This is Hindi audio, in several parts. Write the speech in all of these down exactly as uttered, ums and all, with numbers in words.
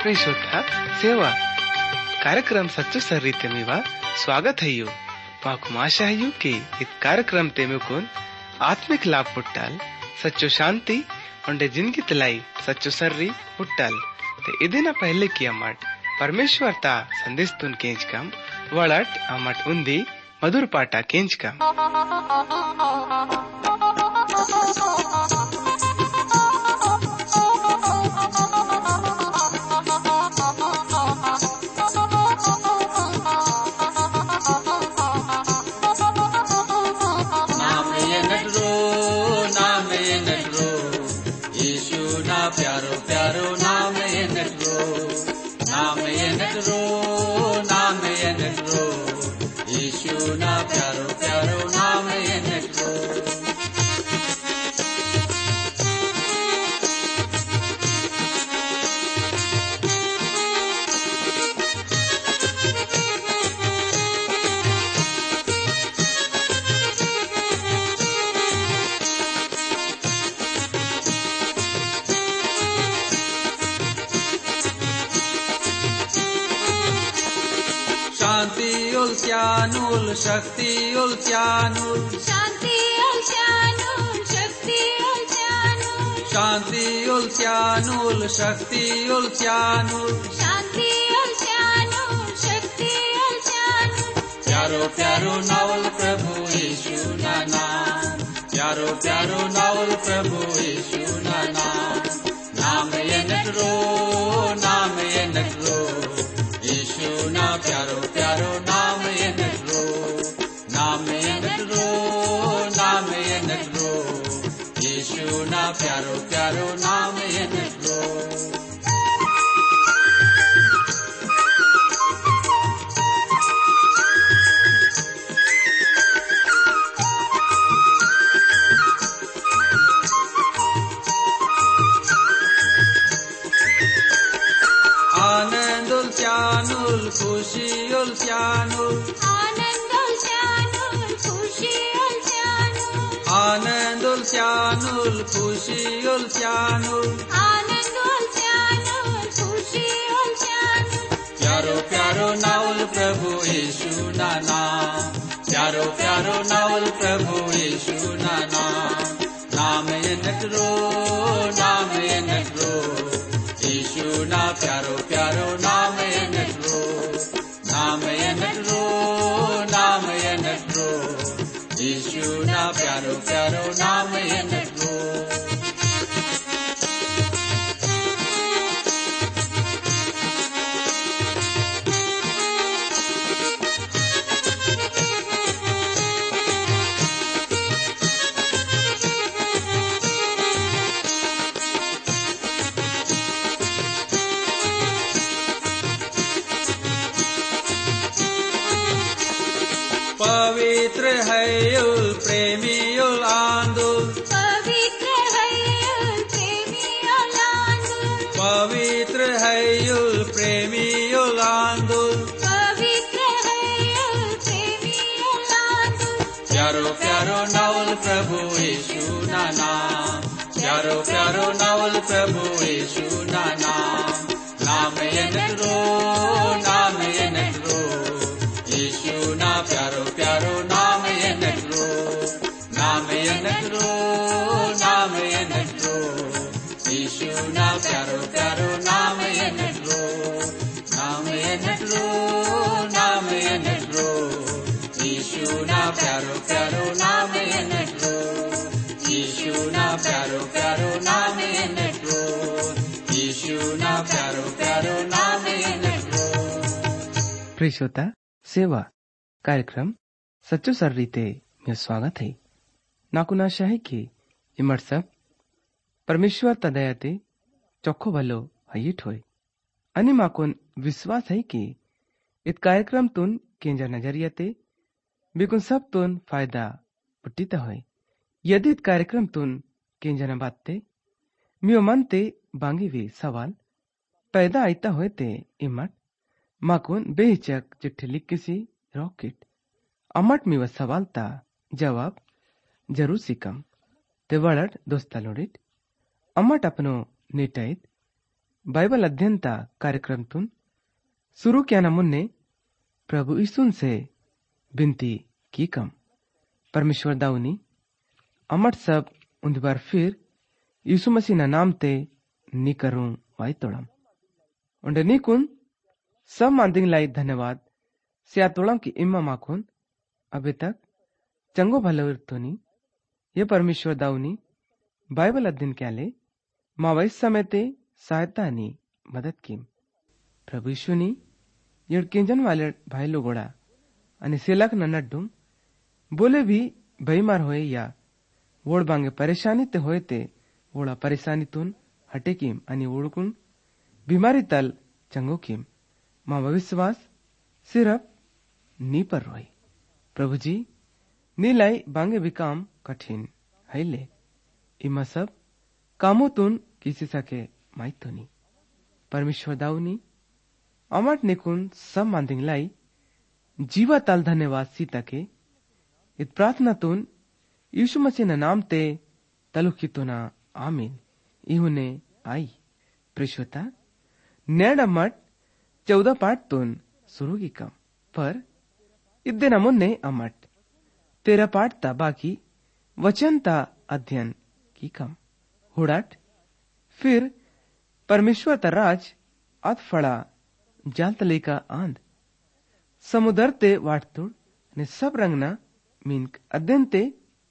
प्रिय श्रोता सेवा कार्यक्रम सच्चो सर्रीते मीवा स्वागत है यू माकु आशा है यू कि इस कार्यक्रम ते में आत्मिक लाभ पुट्टाल सच्चो शांति उंडे जिंदगी तलाई सच्चो सर्री पुट्टाल ते इदिना पहले किया मट परमेश्वर ता संदेश तुन केंच कम वड़ट अमट उंदी मधुर पाटा केंच कम प्यारो प्यारो नाम ये नटरो, नाम ये नटरो, नाम ये नटरो, यीशु ना प्यारो प्यारो नाम ये नटरो। Ultianul Shakti Ultianul Shanti Ultianul Shakti Ultianul Shanti Ultianul Shakti Ultianul Shanti Ultianul Shakti Ultianul प्यारो प्यारो नावल प्रभु यीशु ना नाम, प्यारो प्यारो नावल प्रभु यीशु ना नाम, नाम ये नटरो, नाम ये नटरो, यीशु ना प्यारो प्यारो नाम ये नटरो, नाम ये नटरो, नाम ये नटरो, यीशु ना प्यारो प्यारो नाम ये नटरो। Ultianul Kushi Ultianul Anand Ultianul Kushi Ultianul Anand Ultianul Kushi Ultianul Anand Ultianul Kushi Ultianul प्यारो प्यारो नावल प्रभु यीशु ना नाम, प्यारो प्यारो नावल प्रभु यीशु ना नाम, नाम ये नटरो, नाम ये नटरो, यीशु ना प्यारो प्यारो नाम ये नटरो, नाम ये नटरो, नाम ये नटरो, यीशु ना प्यारो प्यारो नाम ये नटरो। पवित्र है युल प्रेमी युल आंदुल, पवित्र है युल प्रेमी युल आंदुल, पवित्र है युल प्रेमी युल आंदुल, पवित्र है युल प्रेमी युल आंदुल प्यारो प्यारो नावल प्रभु यीशु ना नाम, प्यारो प्यारो नावल प्रभु यीशु ना नाम, नाम ये नटरो, नाम ये नटरो, यीशु ना प्यारो प्यारो नाम ये नटरो, नाम ये नटरो, नाम ये नटरो, यीशु ना प्यारो प्यारो नाम ये नटरो, नाम ये नटरो, नाम ये नटरो, यीशु ना प्यारो प्यारो नाम ये नटरो, यीशु ना प्यारो प्यारो नाम ये नटरो, यीशु ना प्यारो प्यारो नाम ये नटरो। प्रिय श्रोता सेवा कार्यक्रम सच्चो सर्रीते में स्वागत है। नाकुन आशा है कि इमर सब परमेश्वर तदयाते चोखो भलो हयिट होय अनि माकुन विश्वास है कि इत कार्यक्रम तुन केंजा नजरियाते बिकुन सब तुन फायदा पुट्टिता होय। यदि इत कार्यक्रम तुन केंजा न बातते मियो मनते बांगी वे सवाल पैदा आईता होय ते इमट माकुन बेहिचक चिट्ठी लिख किसी रॉकेट अमट मी व सवाल ता जवाब जरूर सिकम ते वड़ट दोस्ता लोडिट अमट अपनो नेटाइत बाइबल अध्ययनता कार्यक्रमतून सुरू केना मुन्ने प्रभु यीशुन से विनती की कम परमेश्वर दाऊनी अमट सब उन बार फिर यीशु मसीह ना नाम ते नी करूं वाई तोड़म उंडे नीकुन सब मांदिंग लाई धन्यवाद सिया तोड़म की इम्मा माखुन अभी तक चंगो भलो इर्तोनी ये परमेश्वर दाऊनी बाइबल अध्ययन क्याले माँ वैस समय ते सहायता नी मदद की प्रभु यीशु नी येड केंजन वाले भाई लोगोड़ा आणि सेलाक न नड्डू बोले भी बेईमार होए या वोड बांगे परेशानी ते होए ते वोड़ा परेशानीतून हटे किम आणि वोडकून बीमारी तल चंगो किम माँ विश्वास सिर्फ नी पर रोई प्रभु जी नी लाई बांगे भी काम कठिन है ले इमा सब कामोतून किसी सके माइतोनी परमेश्वर दाऊनी अमट निकुन सब मांदिंग लाई जीवा ताल धन्यवाद सीता के इत प्रार्थना तुन यीशु मसीह न नाम ते तलुखितोना आमीन इहुने आई प्रिशोता नेड अमट चौदह पाठ तुन शुरू की कम पर इद्दे नमुन्ने अमट तेरा पाठ ता बाकी वचन ता अध्ययन की कम हुड़ाट फिर परमेश्वर ता राज अत फड़ा जाल तले का आंध समुदर ते वाटतुड़ ने सब रंगना मीनक अध्ययन ते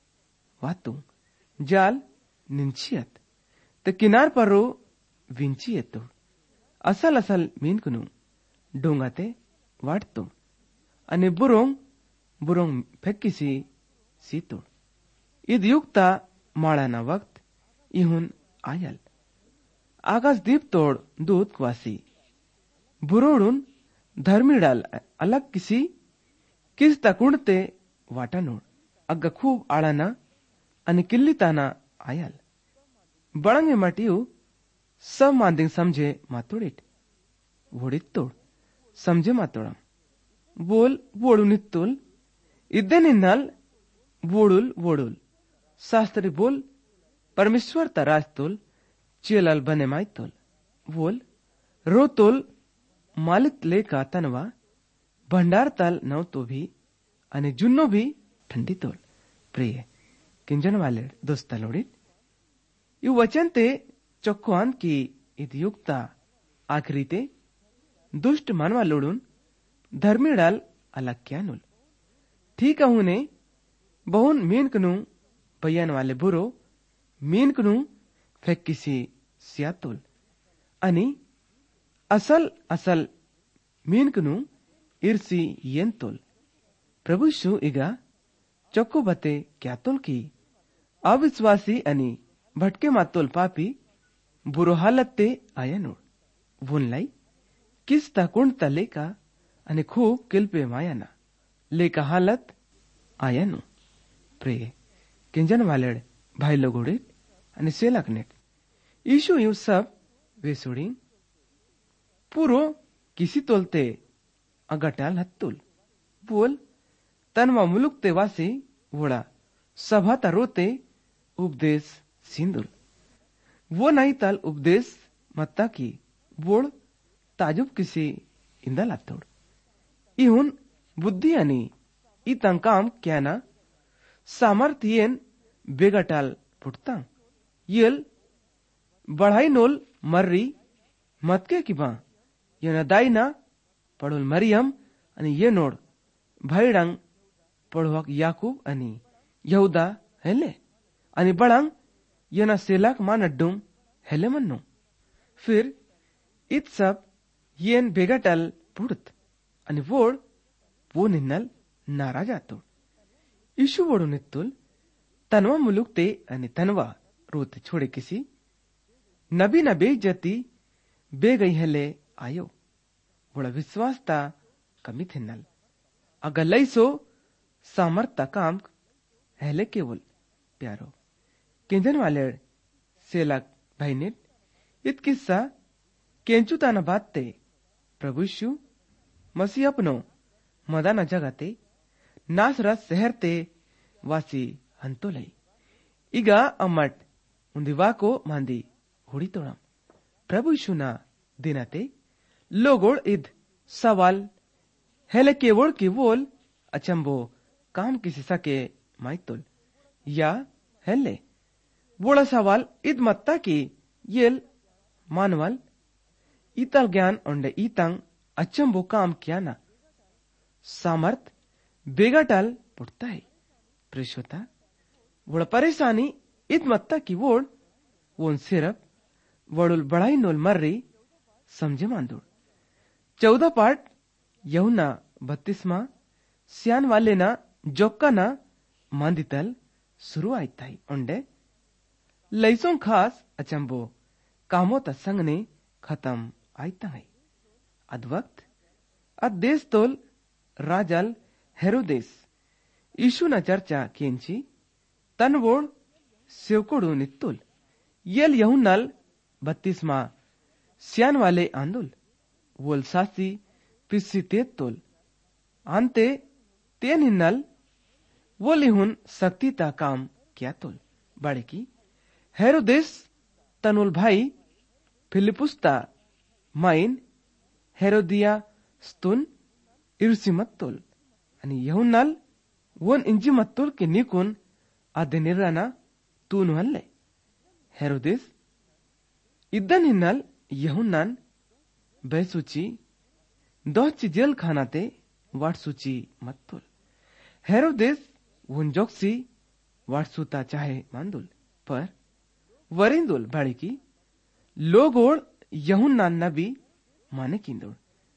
वातु जाल निंचियत ते किनार पर रो विंचियत तुड़ असल असल मीनकनु डोंगा ते वाटतु अने बुरोंग बुरोंग फेक्किसी सीतुड़ इद युक्ता माळाना वक्त इहुन आयल आकाश दीप तोड़ दूध क्वासी बुरोडून धर्मीडाल अलग किसी किस तकुणते वाटानोड अग्ग खूब आळाना आणि किल्लीताना आयल बळंगे मटियू सब मांदिंग समझे मातोड़िट वोड़ित तोड़ समझे मातोड़म बोल वोड़ुनित्तुल इद्दे निन्नल वोड़ुल वोड़ुल शास्त्री बोल परमेश्वर ता राजतुल चियलाल बने माइतुल बोल रोतुल मालिक लेका तनवा भंडार ताल नव तो भी आणि जुन्नो भी ठंडी तोल प्रिय किंजन वाले दोस्ता लोडित यु वचन ते चौक्वान की इदयुक्ता आखरी ते दुष्ट मानवा लोडून धर्मी डाल अलग क्या नुल ठीक अहुने बहुन मीनकनु बयान वाले बुरो मीनकनु फेक्किसी सियातुल आणि असल असल मीनकनु इर्सी येंतुल प्रभु शु इगा चौको बते क्या तुल की अविश्वासी अनि भटके मातोल पापी बुरो हालत ते आयनु वुनलाई किस ताकुण ता लेका आणि खूब किल्पे मायाना लेका हालत आयनु प्रिय किंजन वालेड भाई लोगोड़े आणि सेलाकनेट ईशु यू सब वे सुड़ी पूरो किसी तोलते अगटाल हत्तुल बोल तनवा मुलुक ते वासी वोड़ा सभा तरोते उपदेश सिंदुल वो नहीं तल उपदेश मत्ता की बोड़ ताजुब किसी इंदल अत्तोड़ इहुन बुद्धि अनि इतंग काम क्या ना सामर्थ्यन बेगटाल पुटता येल बढ़ाई नोल मर्री मतके की बा ये दाई ना पड़ोल मरियम अनि ये नोड भाईडंग पढ़वाक याकूब अनि यहूदा हेले अनि बड़ंग ये ना सेलाक मान अड्डुम हेले मन्नो फिर इत सब येन बेगटल पुड़त अनि वोड़ वो निन्नल नाराज आतो ईशु वोड़ो नित्तुल तनवा मुलुक ते अनि तनवा रोते छोड़े किसी नबी न बेइज्जती बे गई हेले आयो बड़ा विश्वास ता कमी थिन्नल अगर लई सो सामर्थ काम हेले केवल प्यारो केंजन वाले सेलक भाईनेट इत किस्सा केंचु ताना बात ते प्रभु यीशु मसीह अपनो मदाना जगते नासरत शहर ते वासी हंतो लई इगा अमट उंदिवा को मांदी हुड़ी तोड़म प्रभु यीशु ना दिनाते लोगोड़ इद सवाल हेले केवल की वोल अचंबो काम किसी सके माइतुल या हेले वोड़ा सवाल इद मत्ता की येल मानवल इतल ज्ञान ओंडे इतंग अचंबो काम किया ना सामर्थ बेगाटल पुटता है प्रेषोता वोड़ा परेशानी इत मत्ता की वोड़ वोन सिर्फ वड़ुल बड़ाई नोल मर्री समझे मांदुड़ चौदह पार्ट यहुना बत्तीसमा सियान वाले ना जोक्का ना मांदितल शुरू आयता है ओंडे लैसों खास अचंबो कामो ता संग ने खत्म आयता है अद वक्त अद देश तोल राजल हेरोदेस यीशु न चर्चा केंची तनवोड़ सेवकोड़ू नित्तुल येल यहुन्नल बत्तीसमा सियान वाले आंदुल वोल सासी पिस्सी तेतुल आंते तेन हिन्नल वोल इहुन शक्ति ता काम किया तुल बड़े की हेरोदेस तनुल भाई फिलिपुस्ता माइन हेरोदिया स्तुन इरुसिमत्तुल आणि यहुन्नल वन इंजी मत्तुल के निकुन आदे निर्राना तून हल्ले हेरोदेस इद्दन हिन्नल यहुन्नन बैसुची दोची जेल खानाते वाटसुची मत्तुल हेरोदेस वन जोक्सी वाटसुता चाहे मांदुल पर वरिंदुल बड़ी की लोगोड़ यहुन्नन नबी माने किंदुल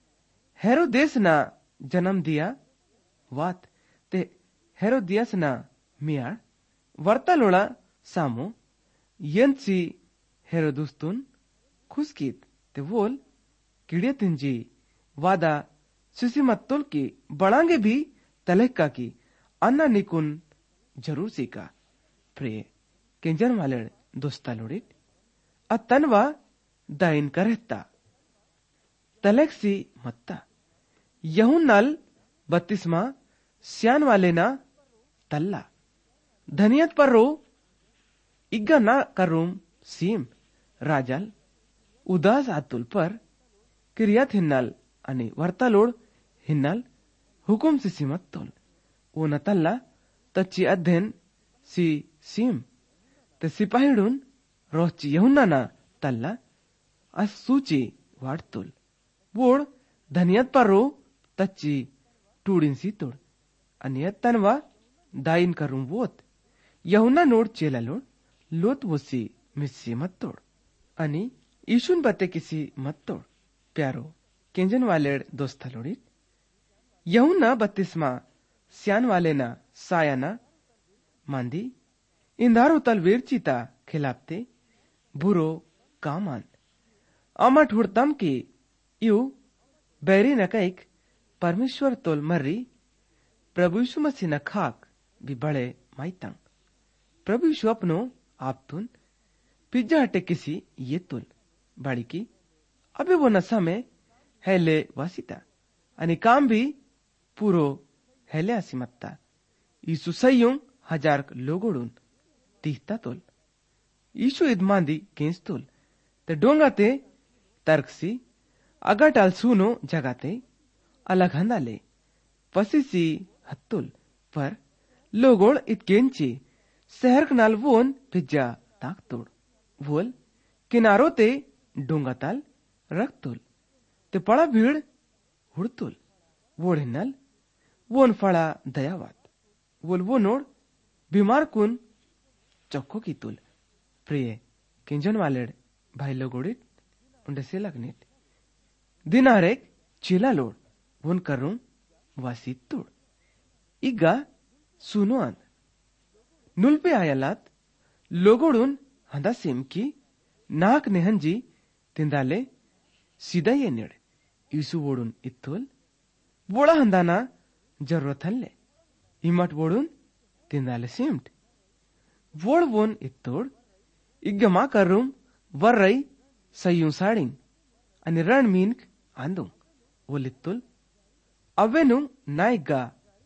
हेरोदेस ना जन्म दिया वात ते हेरोदियस ना मियाळ वर्तालोळा सामो यंची हेरोदुस्तुन खुसकीत ते वोल किड़ियतिंजी वादा सुसीमत्तुल की बड़ांगे भी तलेक्का की अन्ना निकुन जरूर सीका प्रिय केंजन वाले दोस्ता लोड़ित अतनवा दाइन करहता तलेक्सी मत्ता यहुन्नल बत्तीसमा सियान वाले ना तल्ला धनियत पर रो इग्गा ना करूम सीम राजल उदास आतुल पर क्रियात हिन्नल आणि वर्तालोड हिन्नल हुकुम सी सीमत्तुल वो न तल्ला तच्ची अध्ययन सी सीम ते सिपाहिडून रोजची यहुन्ना ना तल्ला अस सूची वाटतुल वोड धनियत पर रो तच्ची टूडिन सी तोड आणि तनवा दाइन करूं वोत यहुन्ना नोड चेला लोड लोत वसी मिस्सी मत तोड आणि ईशुन बते किसी मत तोड प्यारो केंजन वाले दोस्ता लोड़ी यहुन्ना बत्तीसमा सियान वाले ना सायाना मांदी इंदारो तल वीरचिता खिलापते बुरो कामान अमट हुड़तम की यू बैरी न कैक परमेश्वर तोल मर्री प्रभु यीशु मसीह न खाक भी बड़े माइतंग प्रभु यीशु अपनो आप तुन पिज्जा हटे किसी ये तुल बड़ी की अभी वो नशा में हेले वासिता आणि काम भी पूरो हेले असिमत्ता यीशु सयुंग हजार लोगोडून तीहता तोल यीशु इदमांदी केंस तोल ते डोंगाते तर्कसी अगाटाल सुनो जगाते अलग हंदाले पसीसी हत्तुल पर लोगोड इतकेंची शहर कनाल वोन पिज्जा ताक तोड वोल किनारो ते डोंगाताल रखतुल ते पड़ा भीड़ हुड़तुल वोड हिन्नल वोन फड़ा दयावात वोल वो नोड बीमार कुन चौको की तुल प्रिय किंजन वालेड भाई लोगोडित उंडे से लगनेत दिनारेक चिला लोड वोन करूं वासित तोड इग्गा सुनो आंद नुल्पे आयलात लोगोडून हंदा सेमकी नाक नेहंजी तिंदाले सीधा ये नेड यीशु वोडून इत्तोल वोड़ा हंदाना जरूरत हल्ले इमट वोडून तिंदाले सेमट वोड वोन इत्तोड इग्गमा करूं वर्रई सयूं साडिंग आणि रण मीनक आंदू वोलित्तुल अवेनु नाइग्गा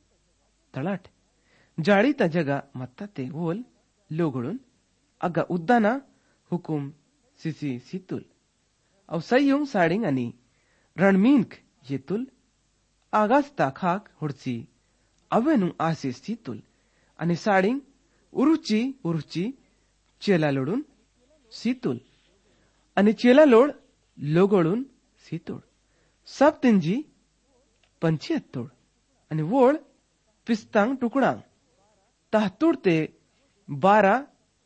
तळाट जाड़ी ता जगा मत्ताते वोल लोगोडून अग्गा उद्दाना हुकुम सिसी सितुल अव सयुंग साडिंग आणि रणमीनक येतुल आगास्ता खाक हुडसी अवेनु आशिष सीतुल आणि साडिंग उरुची उरुची चेला लोडून सीतुल आणि चेला लोड लोगोडून सीतोड सब तिंजी पंचियत्तोड आणि वोळ पिस्तांग टुकडांग ताहतूड ते बारा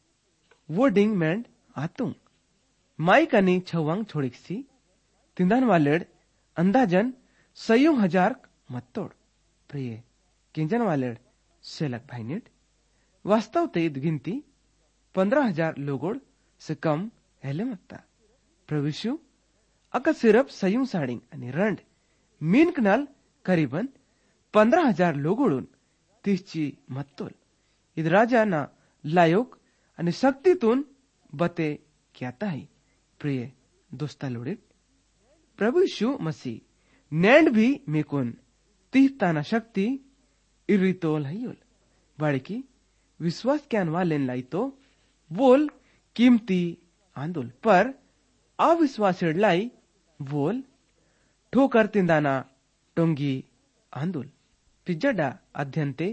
वोडिंग मेंड आतुंग माइक आणि छवांग छोड़िक्सी तिंदान वालेड अंदाजन सयुंग हजार मत्तोड प्रिय किंजन वालेड सेलक भाईनेट वास्तव ते गिनती पंद्रह हजार लोगोड से कम हेले मत्ता प्रविशु अका सिर्फ सयुंग साडिंग आणि रंड मीनक नाल करीबन पंद्रह हजार लोगोडून तीसची मत्तोल इद राजा ना लायोग आणि शक्तीतून बते क्याता है प्रिय दोस्ता लोडित प्रभु यीशु मसीह नैंड भी मेकुन तीहताना शक्ति इरितोल हयोल बाड़की विश्वास क्यान वालेन लाई तो वोल कीमती आंदोल पर अविश्वासेड लाई वोल ठोकर तिंदाना टोंगी आंदोल पिज्जडा अध्यंते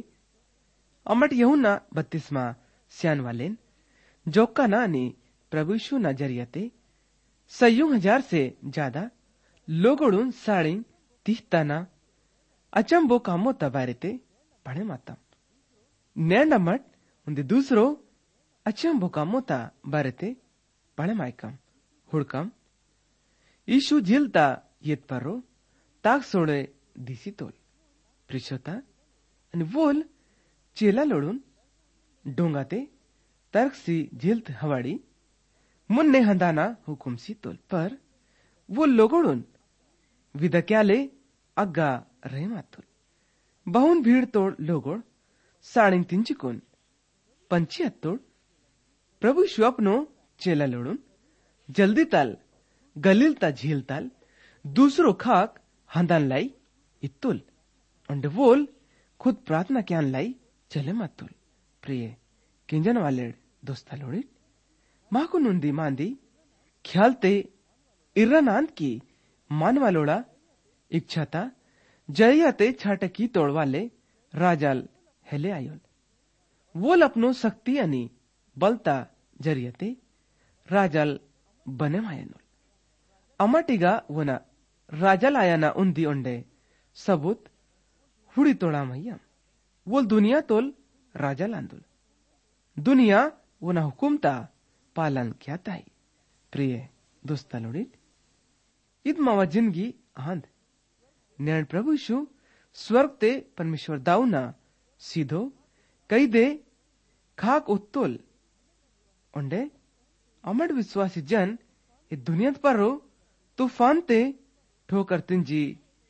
अमट यहुना बत्तीसमा स्यान वालेन जोक्का ना आणि प्रभु यीशु ना जरियते सयुंग हजार से ज्यादा लोगोडून साडिंग तीहताना अचंबो कामो तबारेते पढ़े माता नैंड अमट उन्दे दूसरो अचंबो कामो ता बारेते पढ़े मायकम हुड़कम यीशु झिलता येत परो ताक सोडे दिसी तोल प्रिशोता आणि वोल चेला लोडून डोंगाते तर्कसी झिलत हवाडी मुन्ने हंदाना हुकुम सी तोल पर वो लोगोडून विदक्याले अग्गा रहे मातुल बहुन भीड़ तोड़ लोगोड साडिंग तिंचिकोन पंची हत्तोड प्रभु यीशु अपनो चेला लोडून जल्दी ताल गलील ता झील ताल दूसरो खाक हंदान लाई इत्तुल अंड वोल खुद प्रार्थना क्यान लाई चले मातुल प्रिय किंजन वालेड दोस्ता लोडित माको नुंदी मांदी ख्यालते इर्रनांत की मानवालोड़ा इच्छाता जयाते छाटकी तोड़वाले राजाल हेले आयोल वोल अपनो शक्ति आणि बलता जरियते राजाल बने मायनोल अमाटिगा वना राजाल आयाना उन्दी ओंडे सबूत हुडी तोड़ा मैयम वोल दुनिया तोल राजाल आंदोल दुनिया वना हुकुमता पालन क्याता है प्रिय दोस्ता लोडित ईद मावा जिंदगी आंद नैन प्रभु यीशु स्वर्ग ते परमेश्वर दाऊना सीधो कई दे खाक उत्तोल ओंडे अमड विश्वासी जन इ दुनिया पर रो तूफान ते ठोकर तिंजी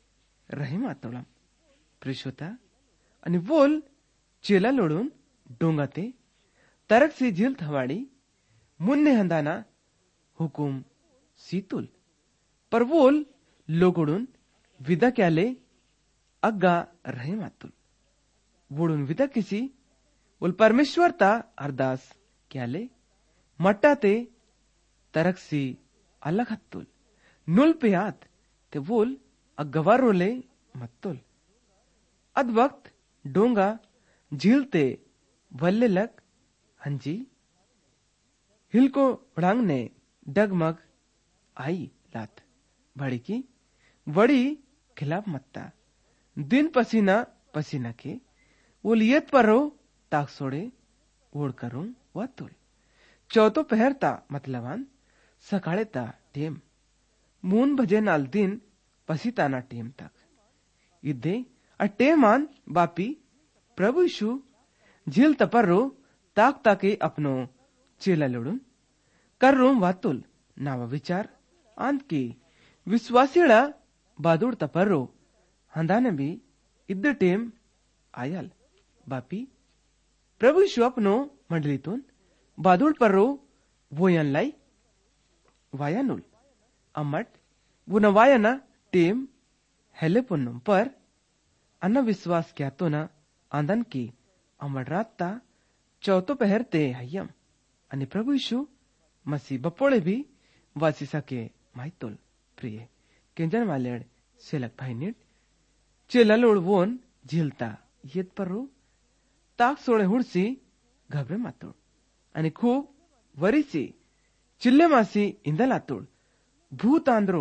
रहे मातोळम प्रिशोता आणि वोल चेला लोडून डोंगाते तरक से झील थवाड़ी मुन्ने हंदाना हुकुम सीतुल पर वोल लोगोडून विदा क्याले अग्गा रहे मातुल वोडून विदा किसी वोल परमेश्वर ता अरदास क्याले मट्टा ते तरक्सी अलग हत्तुल नुल पे आत ते वोल अग्गवार रोले मत्तुल अद वक्त डोंगा झीलते वल्ले लग हंजी हिलको बड़ांग ने डगमग आई लात बड़ी की बड़ी खिलाफ मत्ता दिन पसीना पसीना के वो लियत पर रो ताक सोड़े ओढ़ करूं वह तुल चौथो पहरता मतलबान सकाळे ता टेम मून भजे नाल दिन पसीताना टेम तक इदे अ टेमान बापी प्रभु यीशु झील तपर्रो ताक ताके अपनो चेला लोडून कर्रो वातुल नावा विचार आंत की विश्वासीड़ा बादुड़ तपर्रो हंदाने भी इद्दे टेम आयल बापी प्रभु यीशु अपनो मंडलीतून बादुड़ पर्रो वोयन लाई वायानुल अम्मट वो नवायना टेम हेले पुन्नुम पर अन्न विश्वास क्या तो ना आंदन की अमर रात्ता चौथो पहरते हयम अनि प्रभु यीशु मसीह बपोळे भी वासी सके माहितोल प्रिय केंजन वालेड सेलक भाईनीट चेलालोड वोन झिलता येत पर्रो ताक सोळे हुडसी घबरे मातोड आणि खूप वरीची चिल्ले मासी इंदलातोड भूत आंद्रो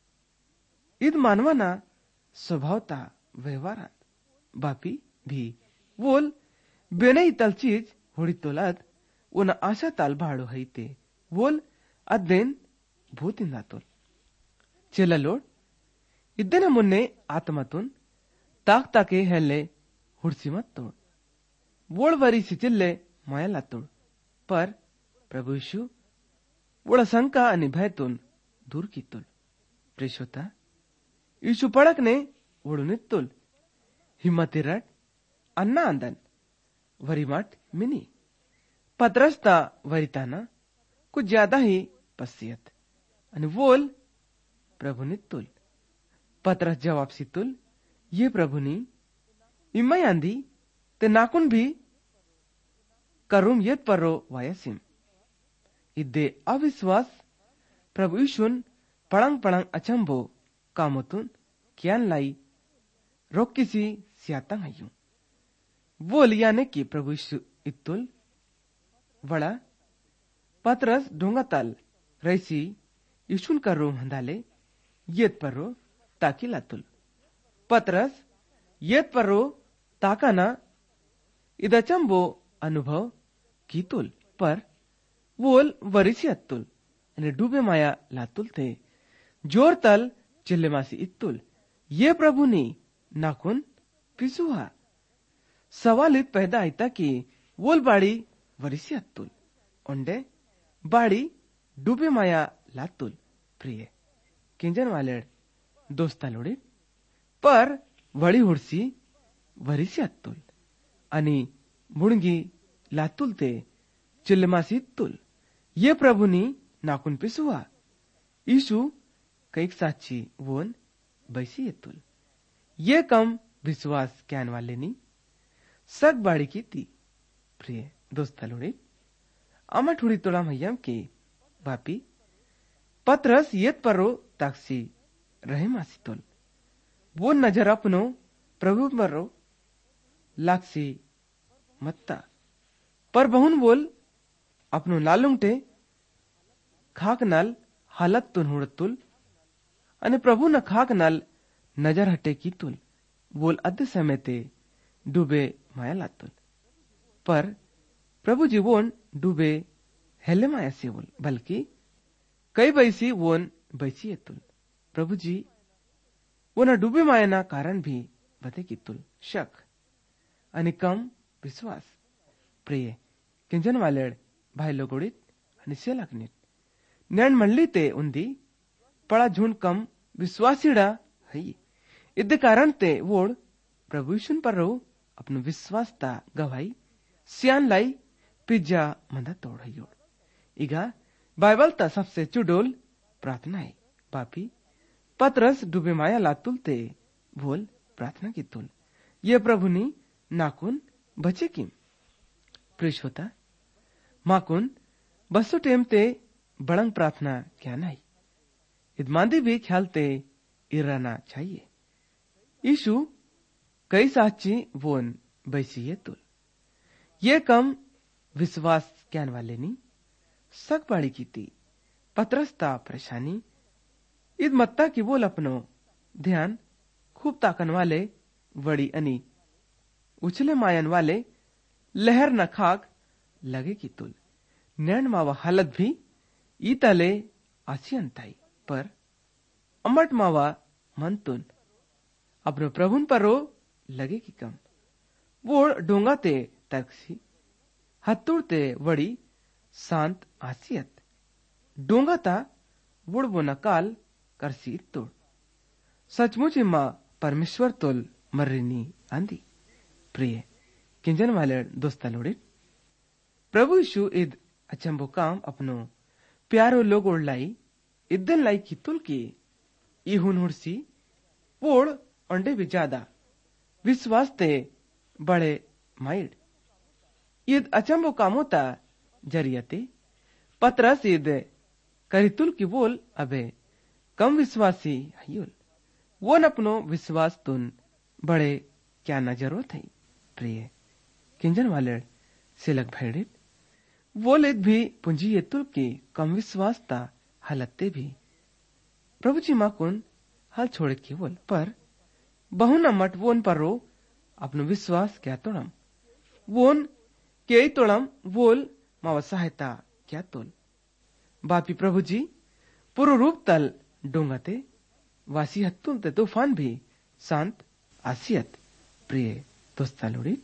ईद मानवाना स्वभावता व्यवहारात बापी भी वोल बेने इतल चीज होडी तोलाद उन आशा ताल भाडो हईते वोल अदेन भूत इंदातोल चेलालोड इद्देन मुन्ने आत्मातून ताक ताके हेल्ले हुडसी मत तोड वोळ वरी सिचिल्ले माया लातोड पर प्रभु यीशु वोळ शंका आणि भयतून दूर कितोल प्रेषोता यीशु पडकने वोडून इत्तोल हिम्मती रट अन्ना अंदन वरीमाट मिनी पत्रस्ता वरिताना कुछ ज्यादा ही पसियत आणि वोल प्रभु नित्तुल पत्रस जवाब सितुल ये प्रभुनी इम्मय आंधी ते नाकुन भी करूम येत पर्रो वायसिम इद्दे अविश्वास प्रभु यीशुन पळंग पळंग अचंबो कामोतून क्यान लाई रोक्कीसी सियातंग हयू वोल याने की प्रभु यीशु इत्तुल वड़ा पत्रस ढोंगाताल रैसी यीशुन का रूम हंदाले येत पर्रो ताकी लातुल पत्रस येत पर्रो ताकाना इदचंबो अनुभव कीतुल पर वोल वरिसी अत्तुल आणि डूबे माया लातुल थे जोर तल चिल्लेमासी इत्तुल ये प्रभुनी नाकुन पिसुहा सवालित पैदा आयता की वोल बाड़ी वरिसी अत्तुल ओंडे बाड़ी डूबे माया लातुल प्रिय किंजन वालेड दोस्ता लोडी पर वड़ी हुडसी वरिसी अत्तुल आणि मुणगी लातुल ते चिल्लेमासी इत्तुल ये प्रभुनी नाकुन पिसुहा यीशु कैक साची वोन बैसी येतुल ये कम विश्वास क्यान वालेनी सग बाड़ी की ती प्रिय दोस्ता लोडी अमा ठुडी तोड़ा मह्यम के बापी पत्रस येत परो ताक्सी रहे मासितोल वो नजर अपनो प्रभु मरो लाक्सी मत्ता पर बहुन बोल अपनो लालुंगटे खाक नाल हालत तुन हुडतुल आणि प्रभु न खाक नाल नजर हटे की तुल बोल अद्ध समय ते डूबे माया लातुल पर प्रभु जी वोन डूबे हेले माया से बोल बल्कि कई बैसी वोन बैसी येतुल प्रभु जी वो न डूबे माया ना कारण भी बते की तुल शक आणि कम विश्वास प्रिय किंजन वालेड भाई लोगोड़ित आणि सेलाकनित नैन मंडली ते उंदी पड़ा झुंड कम विश्वासीड़ा हई इद्दे कारण ते वोड प्रभु यीशुन पर रहो अपनो विश्वासता गवाई सियान लाई पिज्जा मंदा तोड़ हयोड़ इगा बाइबल ता सबसे चुडोल प्रार्थना है पापी पत्रस डूबे माया लातुल ते बोल प्रार्थना की तुल ये प्रभुनी नाकुन बचे किम प्रिश होता माकुन बसो टेम ते बड़ंग प्रार्थना क्या नहीं इदमांदी भी ख्याल ते इराना चाहिए यीशु कई साची वोन बैसी ये तुल ये कम विश्वास ज्ञान वाले नी सक पाड़ी की थी पत्रस्ता परेशानी इद मत्ता की बोल अपनो ध्यान खूब ताकन वाले वड़ी अनी उछले मायन वाले लहर न खाक लगे की तुल नैन मावा हालत भी ईतले आसियंताई पर अमट मावा मंतुन अपनो प्रभुन परो लगे की कम वो डोंगा ते तर्कसी हत्तुड़ ते वड़ी शांत आसियत डोंगा ता वुड़ वो नकाल करसी तोड़ सचमुच इम्मा परमेश्वर तोल मर्रिनी आंधी प्रिय किंजन वाले दोस्ता लोड़ी प्रभु यीशु इद अचंबो काम अपनो प्यारो लोग ओढ़लाई इद्दन लाई की तुल की इहुन हुड़सी वोड़ अंडे भी ज्यादा विश्वास ते बड़े माइड ईद अचंबो कामोता जरियते पत्रस ईद करितुल की बोल अबे कम विश्वासी हयुल वो न अपनो विश्वास तुन बड़े क्या न जरूरत है प्रिय किंजन वाले से लग भैडित वो लेत भी पुंजी ये तुल की कम विश्वास ता हालते भी प्रभु जी माकुन हाल छोड़े की बोल पर बहु न मट वोन पर रो अपनो विश्वास क्या तोड़म वोन के तोड़म वोल मावा सहायता क्या तोल बापी प्रभु जी पुरो रूप तल डोंगते वासी हत्तुन ते तूफान भी शांत आसियत प्रिय दोस्ता लोड़ित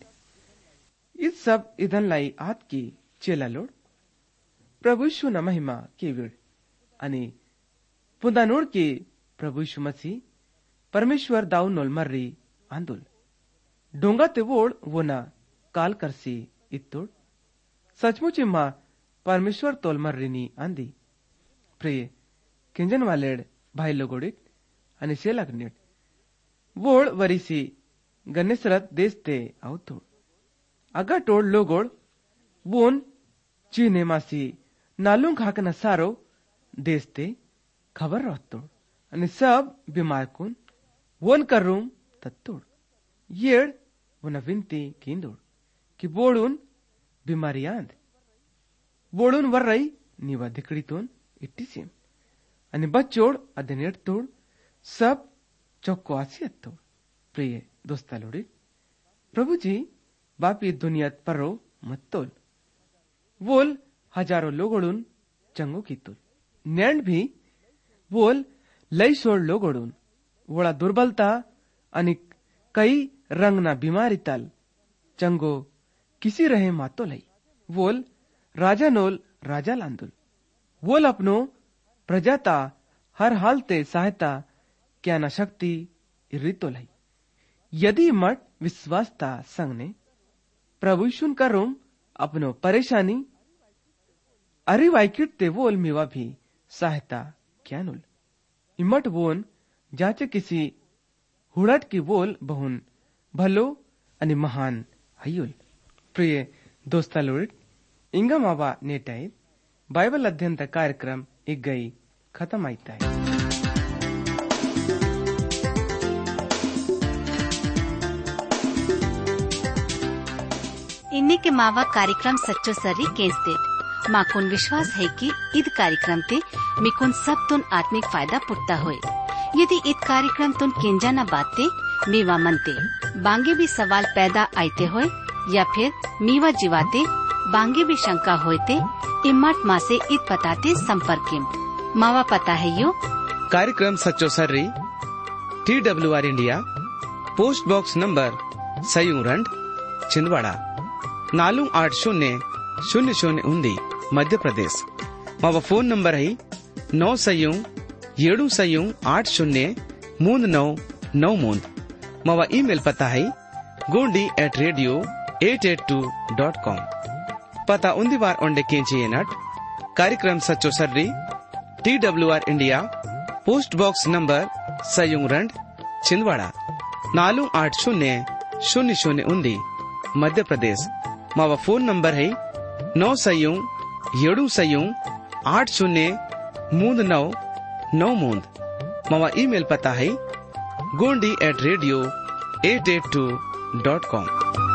इस सब इधन लाई आत की चेला लोड प्रभु यीशु न महिमा की विड़ आणि पुंदानोड की प्रभु यीशु मसीह परमेश्वर दाऊ नोल मर्री आंदोल डोंगा ते वोड वो न काल करसी इत्तोड सचमुच मां परमेश्वर तोल मर्रीनी आंदी प्रिय किंजन वालेड भाई लोगोडित आणि शेलागनेट वोड वरीसी गन्नेसरत देशते आवतोड अगा टोड लोगोड वोन चीने मासी नालुंग हाकना सारो देशते खबर रहतोड आणि सब बीमार कुन वोन करूम तत्तोड येड वना विनती कींदोड कि बोडून बीमारी आंद बोडून वर्रई निवा दिकड़ीतोन इट्टीसीम आणि बच्चोड अधनेट तोड सब चौक्को आसियत तोड प्रिय दोस्ता लोड़ी प्रभु जी बापी दुनियात परो मत तोल वोल हजारों लोगोडून चंगो की तुल नैंड भी वोल लई सोड लोगोडून वोड़ा दुर्बलता आणि कई रंग ना बीमारी तल चंगो किसी रहे मातो लई वोल राजा नोल राजा लांदुल वोल अपनो प्रजाता हर हाल ते सहायता क्या न शक्ति रितो लई यदि मठ विश्वासता संगने प्रभु यीशु का रोम अपनो परेशानी अरे वाइकिट ते वोल मेवा भी सहायता क्या नुल इमट वोन जाचे किसी हुड़ट की वोल बहुन भलो अनि महान हयुल प्रिय दोस्ता लोड इंगा मावा नेटाई बाइबल अध्ययन कार्यक्रम एक गई खत्म आईता है इन्हीं के मावा कार्यक्रम सच्चो सर्री केंसते माकुन विश्वास है कि ईद कार्यक्रम ते मिकुन सब तुन आत्मिक फायदा पुट्टा होए यदि ईद कार्यक्रम तुन केंजा न बाते मीवा मनते बांगे भी सवाल पैदा आते होए या फिर मीवा जीवाते बांगे भी शंका होते इम्मत माँ से ईद पताते संपर्क मावा पता है यो कार्यक्रम सच्चो सर्री T W R India post box number सयूरंड छिंदवाड़ा नालू आठ शून्य शून्य शून्य उन्दी मध्य प्रदेश मावा फोन नंबर है नौ सयू येडू सयू आठ शून्य मूंद नौ नौ मूंद मावा ईमेल पता है Gondi at radio at at two dot com पता उन्दी बार ओंडे केंची नट कार्यक्रम सच्चो सर्री T W R India post box number सयूरंड छिंदवाड़ा नालू आठ शून्य शून्य शून्य उन्दी मध्य प्रदेश मावा फोन नंबर है नौ सयू येडू सयू आठ शून्य मूंद नौ नौ मूंद मावा ईमेल पता है Gondi at radio at at two dot com.